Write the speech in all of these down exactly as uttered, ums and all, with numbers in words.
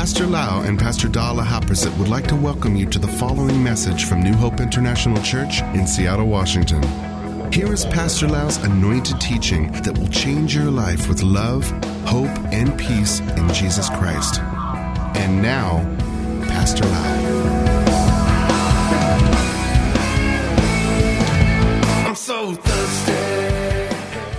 Pastor Lau and Pastor Dala Haprasit would like to welcome you to the following message from New Hope International Church in Seattle, Washington. Here is Pastor Lau's anointed teaching that will change your life with love, hope, and peace in Jesus Christ. And now, Pastor Lau. I'm so thirsty.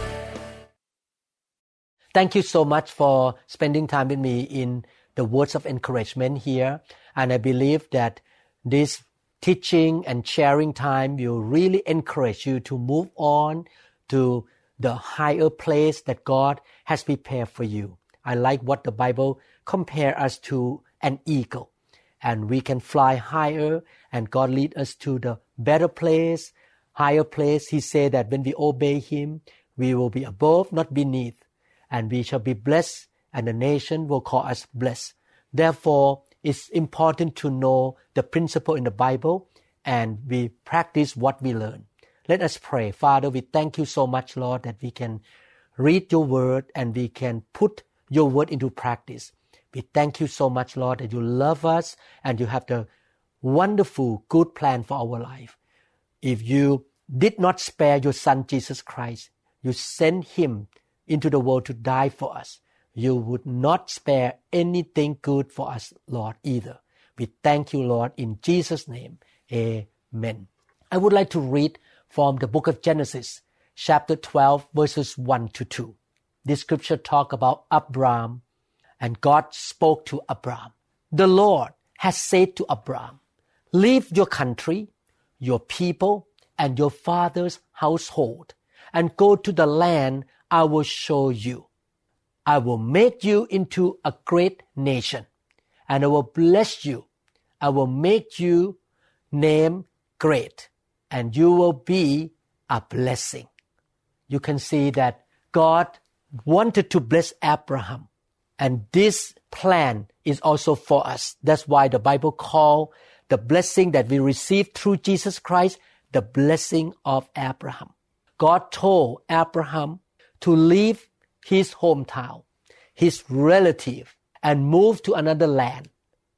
Thank you so much for spending time with me in the words of encouragement here. And I believe that this teaching and sharing time will really encourage you to move on to the higher place that God has prepared for you. I like what the Bible compares us to an eagle. And we can fly higher, and God lead us to the better place, higher place. He said that when we obey Him, we will be above, not beneath. And we shall be blessed, and the nation will call us blessed. Therefore, it's important to know the principle in the Bible, and we practice what we learn. Let us pray. Father, we thank you so much, Lord, that we can read your word and we can put your word into practice. We thank you so much, Lord, that you love us and you have the wonderful, good plan for our life. If you did not spare your Son, Jesus Christ, you sent Him into the world to die for us. You would not spare anything good for us, Lord, either. We thank you, Lord, in Jesus' name. Amen. I would like to read from the book of Genesis, chapter twelve, verses one to two. This scripture talk about Abraham, and God spoke to Abraham. The Lord has said to Abraham, leave your country, your people, and your father's household, and go to the land I will show you. I will make you into a great nation, and I will bless you. I will make you name great, and you will be a blessing. You can see that God wanted to bless Abraham, and this plan is also for us. That's why the Bible calls the blessing that we received through Jesus Christ the blessing of Abraham. God told Abraham to leave his hometown, his relative, and move to another land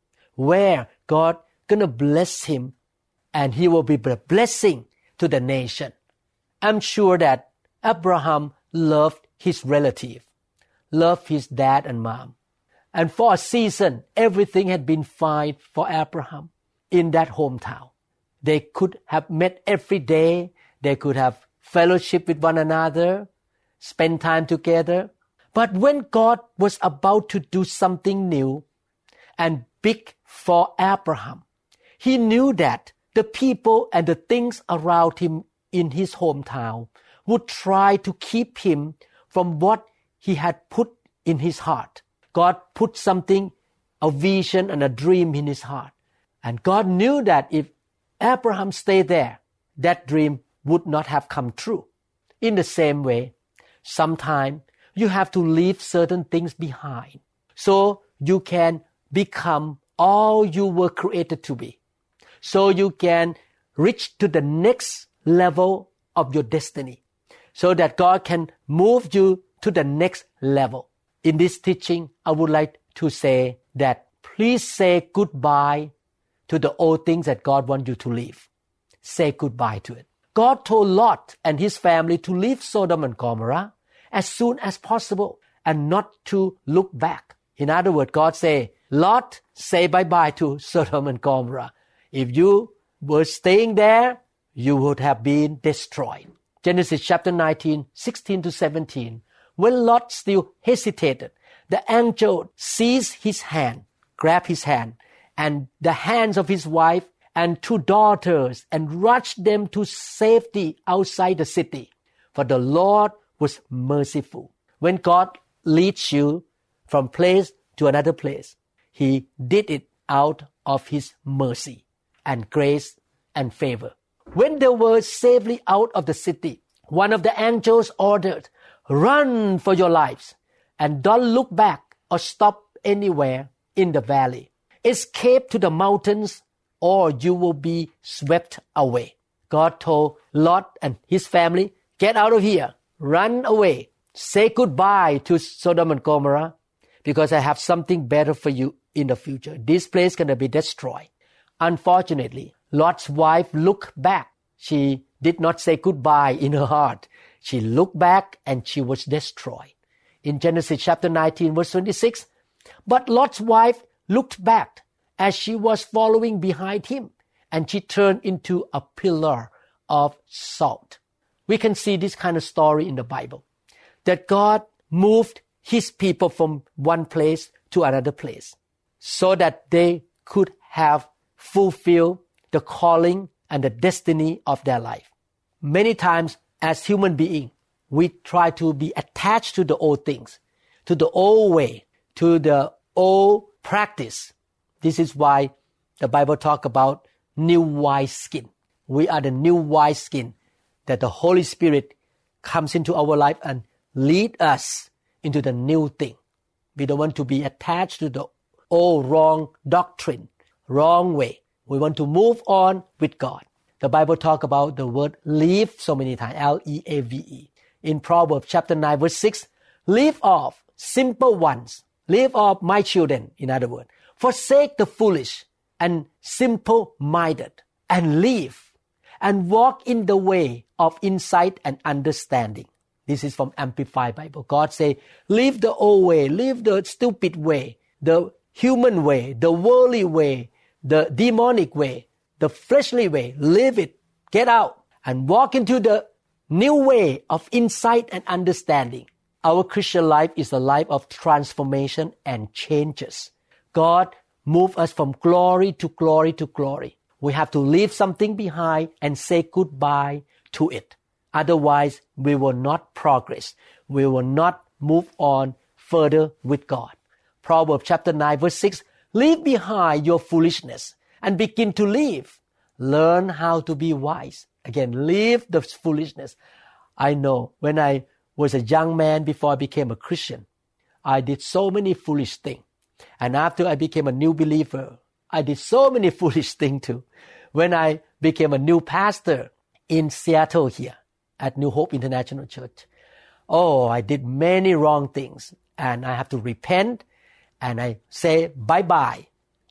where God gonna bless him, and he will be a blessing to the nation. I'm sure that Abraham loved his relative, loved his dad and mom. And for a season, everything had been fine for Abraham in that hometown. They could have met every day. They could have fellowship with one another, spend time together. But when God was about to do something new and big for Abraham, he knew that the people and the things around him in his hometown would try to keep him from what he had put in his heart. God put something, a vision and a dream in his heart. And God knew that if Abraham stayed there, that dream would not have come true. In the same way, sometimes you have to leave certain things behind so you can become all you were created to be. So you can reach to the next level of your destiny, so that God can move you to the next level. In this teaching, I would like to say that please say goodbye to the old things that God wants you to leave. Say goodbye to it. God told Lot and his family to leave Sodom and Gomorrah as soon as possible and not to look back. In other words, God say, Lot, say bye-bye to Sodom and Gomorrah. If you were staying there, you would have been destroyed. Genesis chapter nineteen, sixteen to seventeen. When Lot still hesitated, the angel seized his hand, grabbed his hand, and the hands of his wife and two daughters, and rushed them to safety outside the city. For the Lord was merciful. When God leads you from place to another place, He did it out of His mercy and grace and favor. When they were safely out of the city, one of the angels ordered, run for your lives and don't look back or stop anywhere in the valley. Escape to the mountains or you will be swept away. God told Lot and his family, get out of here, run away, say goodbye to Sodom and Gomorrah because I have something better for you in the future. This place is going to be destroyed. Unfortunately, Lot's wife looked back. She did not say goodbye in her heart. She looked back and she was destroyed. In Genesis chapter nineteen, verse twenty-six, but Lot's wife looked back as she was following behind him, and she turned into a pillar of salt. We can see this kind of story in the Bible, that God moved his people from one place to another place so that they could have fulfilled the calling and the destiny of their life. Many times as human beings, we try to be attached to the old things, to the old way, to the old practice. This is why the Bible talks about new wineskin. We are the new wineskin, that the Holy Spirit comes into our life and lead us into the new thing. We don't want to be attached to the old wrong doctrine, wrong way. We want to move on with God. The Bible talks about the word leave so many times, L E A V E. In Proverbs chapter nine, verse six, leave off simple ones. Leave off my children, in other words. Forsake the foolish and simple-minded, and live and walk in the way of insight and understanding. This is from Amplified Bible. God say, leave the old way, leave the stupid way, the human way, the worldly way, the demonic way, the fleshly way. Leave it, get out, and walk into the new way of insight and understanding. Our Christian life is a life of transformation and changes. God moved us from glory to glory to glory. We have to leave something behind and say goodbye to it. Otherwise, we will not progress. We will not move on further with God. Proverbs chapter nine, verse six, leave behind your foolishness and begin to live. Learn how to be wise. Again, leave the foolishness. I know when I was a young man before I became a Christian, I did so many foolish things. And after I became a new believer, I did so many foolish things too. When I became a new pastor in Seattle here at New Hope International Church, oh, I did many wrong things. And I have to repent and I say bye-bye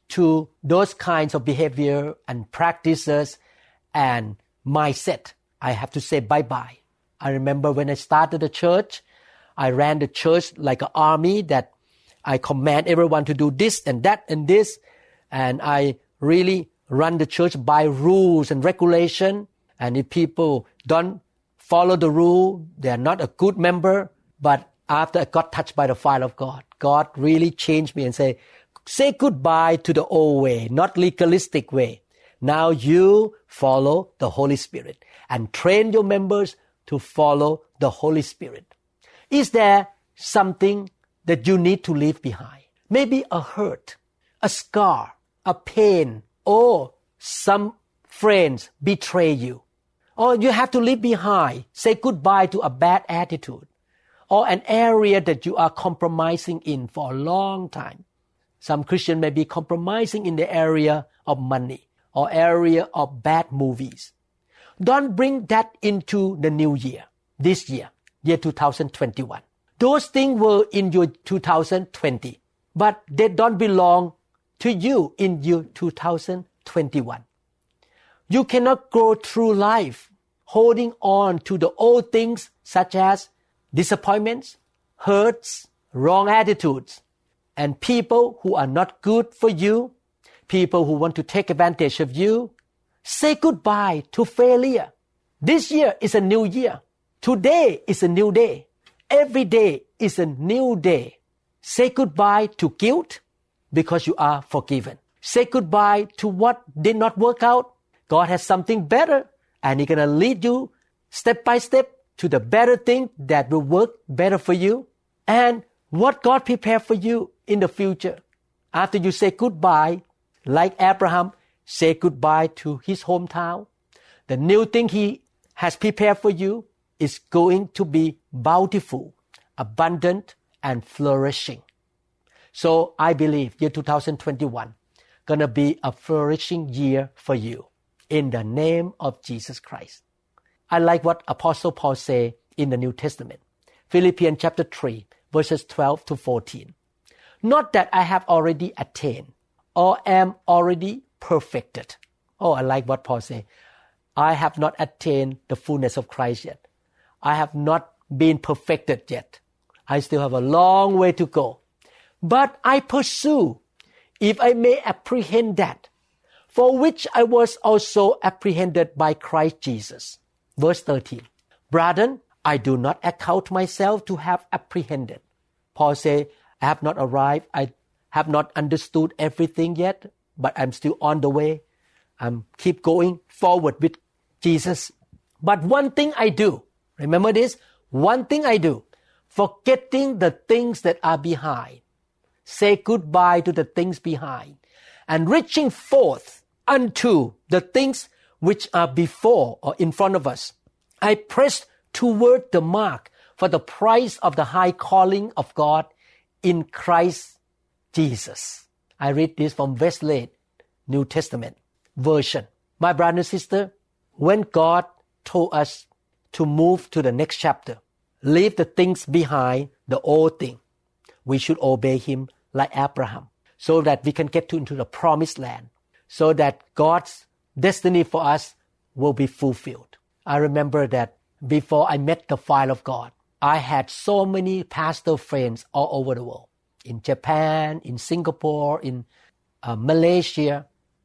to those kinds of behavior and practices and mindset. I have to say bye-bye. I remember when I started the church, I ran the church like an army that I command everyone to do this and that and this. And I really run the church by rules and regulation. And if people don't follow the rule, they are not a good member. But after I got touched by the fire of God, God really changed me and say, say goodbye to the old way, not legalistic way. Now you follow the Holy Spirit and train your members to follow the Holy Spirit. Is there something that you need to leave behind? Maybe a hurt, a scar, a pain, or some friends betray you. Or you have to leave behind, say goodbye to a bad attitude, or an area that you are compromising in for a long time. Some Christians may be compromising in the area of money or area of bad movies. Don't bring that into the new year, this year, year two thousand twenty-one. Those things were in your two thousand twenty, but they don't belong to you in year two thousand twenty-one. You cannot go through life holding on to the old things such as disappointments, hurts, wrong attitudes, and people who are not good for you, people who want to take advantage of you. Say goodbye to failure. This year is a new year. Today is a new day. Every day is a new day. Say goodbye to guilt because you are forgiven. Say goodbye to what did not work out. God has something better and He's going to lead you step by step to the better thing that will work better for you. And what God prepared for you in the future. After you say goodbye, like Abraham, say goodbye to his hometown. The new thing He has prepared for you is going to be bountiful, abundant, and flourishing. So I believe year two thousand twenty-one going to be a flourishing year for you in the name of Jesus Christ. I like what Apostle Paul say in the New Testament. Philippians chapter three, verses twelve to fourteen. Not that I have already attained or am already perfected. Oh, I like what Paul says. I have not attained the fullness of Christ yet. I have not been perfected yet. I still have a long way to go. But I pursue, if I may apprehend that, for which I was also apprehended by Christ Jesus. Verse thirteen. Brethren, I do not account myself to have apprehended. Paul says, I have not arrived. I have not understood everything yet, but I'm still on the way. I'm keep going forward with Jesus. But one thing I do, remember this, one thing I do, forgetting the things that are behind. Say goodbye to the things behind and reaching forth unto the things which are before or in front of us. I press toward the mark for the prize of the high calling of God in Christ Jesus. I read this from Wesleyan New Testament version. My brother and sister, when God told us to move to the next chapter, leave the things behind, the old thing, we should obey Him like Abraham, so that we can get to, into the promised land, so that God's destiny for us will be fulfilled. I remember that before I met the fire of God, I had so many pastor friends all over the world, in Japan, in Singapore, in uh, Malaysia.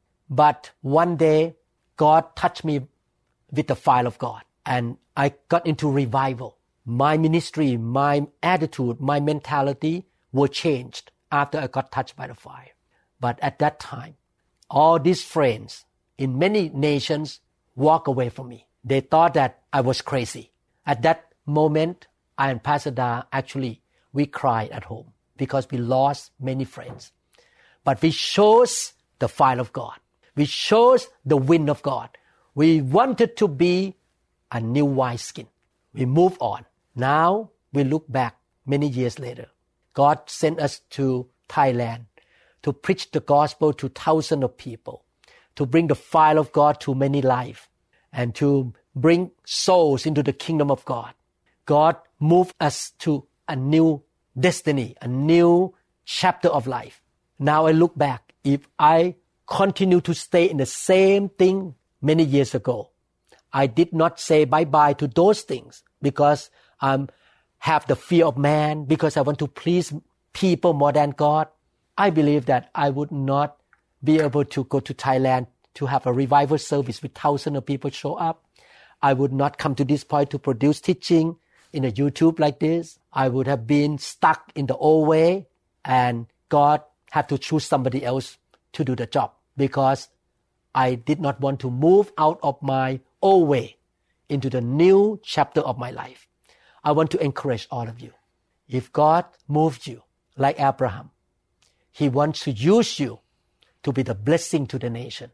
But one day, God touched me with the fire of God, and I got into revival. My ministry, my attitude, my mentality were changed after I got touched by the fire. But at that time, all these friends in many nations walked away from me. They thought that I was crazy. At that moment, I and Pastor Da, actually, we cried at home because we lost many friends. But we chose the fire of God. We chose the wind of God. We wanted to be a new wineskin. We moved on. Now we look back many years later. God sent us to Thailand to preach the gospel to thousands of people, to bring the fire of God to many lives, and to bring souls into the kingdom of God. God moved us to a new destiny, a new chapter of life. Now I look back. If I continue to stay in the same thing many years ago, I did not say bye-bye to those things because I have the fear of man, because I want to please people more than God. I believe that I would not be able to go to Thailand to have a revival service with thousands of people show up. I would not come to this point to produce teaching in a YouTube like this. I would have been stuck in the old way, and God had to choose somebody else to do the job because I did not want to move out of my old way into the new chapter of my life. I want to encourage all of you. If God moved you like Abraham, He wants to use you to be the blessing to the nation.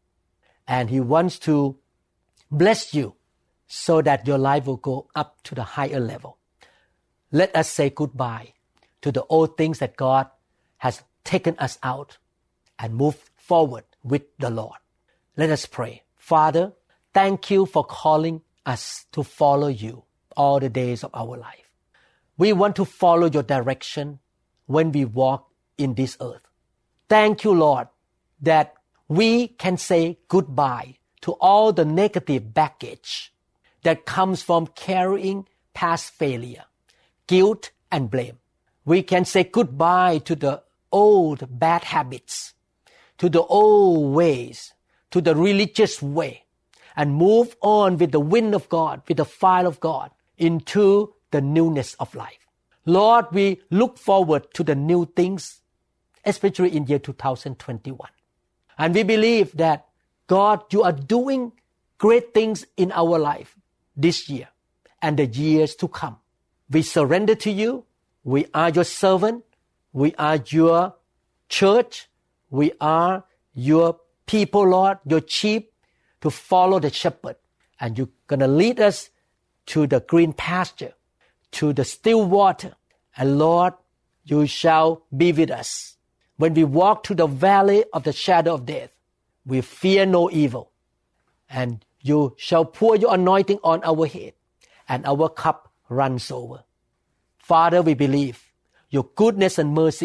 And He wants to bless you so that your life will go up to the higher level. Let us say goodbye to the old things that God has taken us out and move forward with the Lord. Let us pray. Father, thank you for calling us to follow you all the days of our life. We want to follow your direction when we walk in this earth. Thank you, Lord, that we can say goodbye to all the negative baggage that comes from carrying past failure, guilt, and blame. We can say goodbye to the old bad habits, to the old ways, to the religious way, and move on with the wind of God, with the fire of God, into the newness of life. Lord, we look forward to the new things, especially in year two thousand twenty-one. And we believe that, God, you are doing great things in our life this year and the years to come. We surrender to you. We are your servant. We are your church. We are your people, Lord, your sheep, to follow the shepherd. And you're going to lead us to the green pasture, to the still water. And Lord, you shall be with us. When we walk through the valley of the shadow of death, we fear no evil. And you shall pour your anointing on our head, and our cup runs over. Father, we believe your goodness and mercy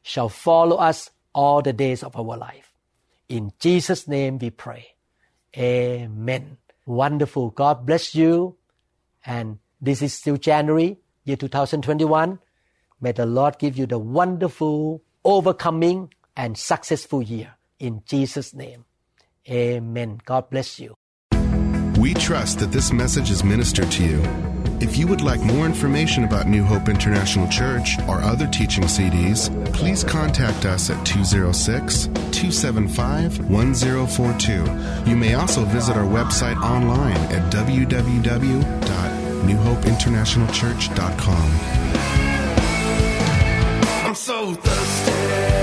shall follow us all the days of our life. In Jesus' name we pray. Amen. Wonderful. God bless you. And this is still January, year two thousand twenty-one. May the Lord give you the wonderful, overcoming, and successful year. In Jesus' name. Amen. God bless you. We trust that this message is ministered to you. If you would like more information about New Hope International Church or other teaching C Ds, please contact us at two oh six, two seven five, one oh four two. You may also visit our website online at w w w dot new hope international church dot com. I'm so thirsty.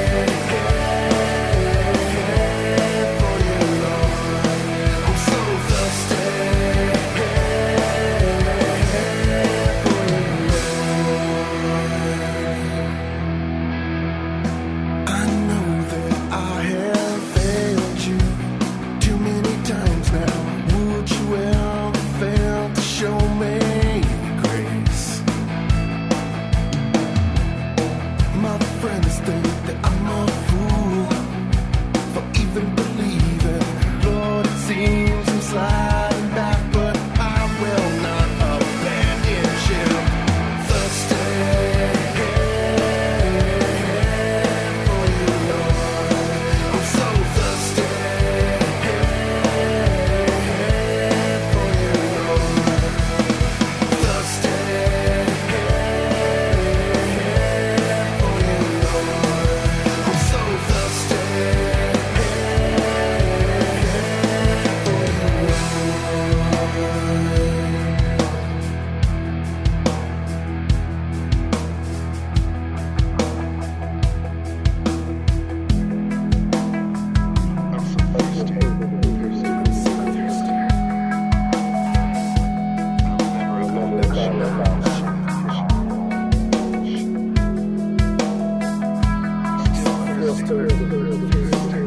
Still, still, still, still, still.